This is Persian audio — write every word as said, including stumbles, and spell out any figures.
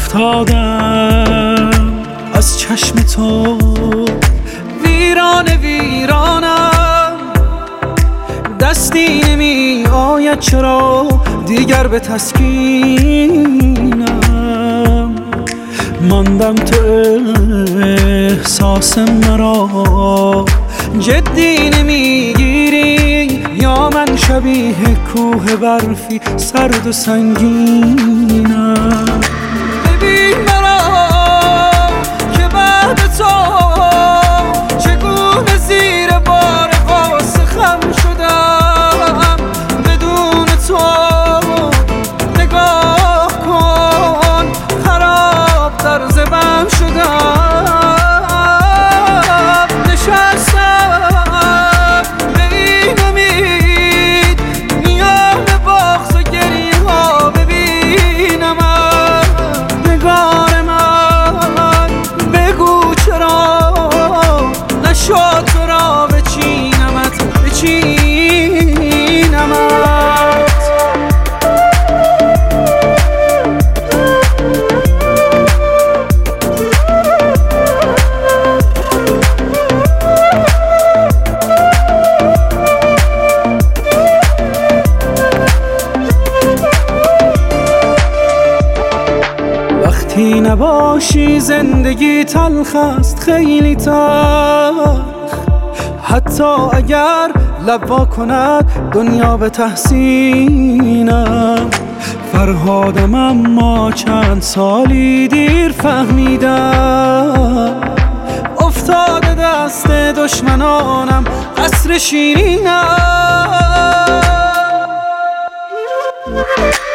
افتادم از چشم تو، ویران ویرانم، دستی نمی آید چرا دیگر به تسکینم. ماندم تو احساس مرا جدی نمیگیری، یا من شبیه کوه برفی سرد و سنگینم. ببین مرا که بعد تو چگونه زیر بار غصه خم شدم. بدون تو نگاه کن خراب در زبم شدم. نشستم به این امید میان بغض و گریه ها ببینم نگار من. بگو چرا نشد تو را بچینمت بچینمت. وقتی نباشی زندگی تلخ است، خیلی تلخ. حتی اگر لب وا کند دنیا به تحسینم. فرهادم اما چند سالی دیر فهمیدم، افتاده دست دشمنانم قصر شیرینم.